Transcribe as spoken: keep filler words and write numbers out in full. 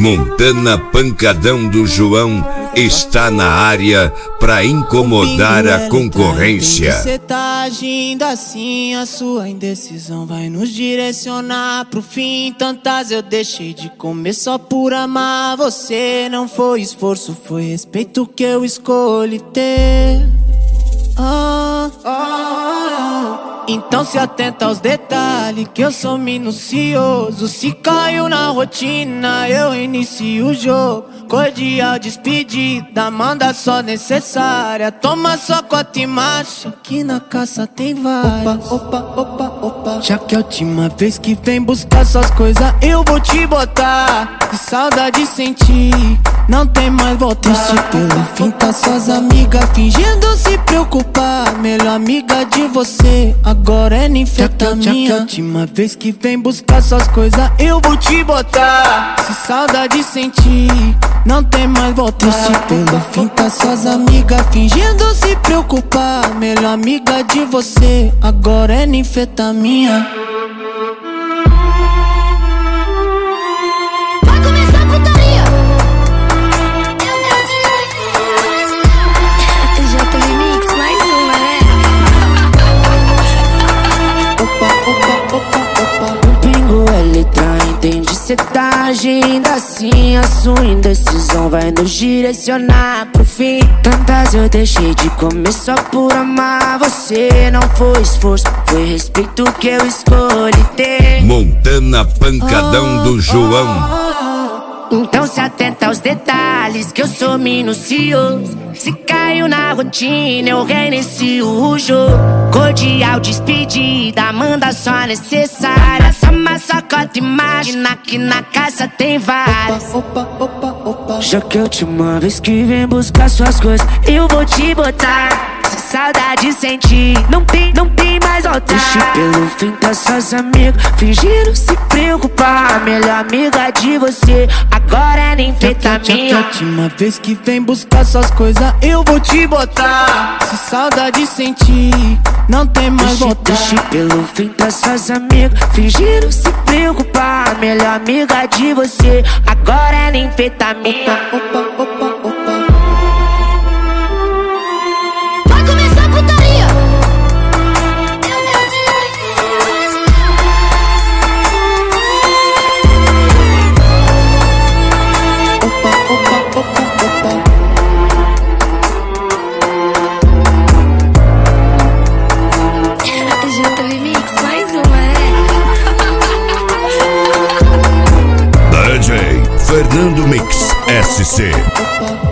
Montana Pancadão do João está na área pra incomodar a concorrência. Cê tá agindo assim, a sua indecisão vai nos direcionar pro fim. Tantas eu deixei de comer só por amar você. Não foi esforço, foi respeito que eu escolhi ter. Ah, ah, ah. Então se atenta aos detalhes, que eu sou minucioso. Se caiu na rotina, eu inicio o jogo. Cordial despedida, manda só necessária. Toma só cota e marcha, que na caça tem várias. Opa, opa, opa, opa. Já que é a última vez que vem buscar suas coisas, eu vou te botar. Que saudade sentir, não tem mais volta. Triste pelo fim, tá suas amigas fingindo se preocupar. Melhor amiga de você, agora é ninfetamina. Já que é a última vez que vem buscar suas coisas, eu vou te botar. Se saudade sentir, não tem mais volta. Triste pelo fim, tá suas amigas fingindo se preocupar. Melhor amiga de você, agora é ninfetamina. Cê tá agindo assim, a sua indecisão vai nos direcionar pro fim. Tantas eu deixei de comer só por amar você. Não foi esforço, foi respeito que eu escolhi ter. Montana Pancadão do João. Então se atenta aos detalhes, que eu sou minucioso. Se caiu na rotina, eu reinicio o jogo. Cordial despedida, manda só necessária. Sama só cota, imagina que na casa tem várias. Opa, opa, opa, opa. Já que é a última vez que vem buscar suas coisas, eu vou te botar. Se saudade sentir, não tem, não tem mais volta. Triste pelo fim, tá suas amigas fingindo se preocupar. A melhor amiga de você, agora é ninfetamina. Já que é a última vez que vem buscar suas coisas, eu vou te botar. Se saudade sentir, não tem mais volta. Triste pelo fim, tá suas amigas fingindo se preocupar. A melhor amiga de você, agora é ninfetamina. Opa, opa, opa, opa. Vai começar a putaria. Opa, opa, opa, opa. J V Mix, mais uma, né? D J Fernando Mix S C. Opa.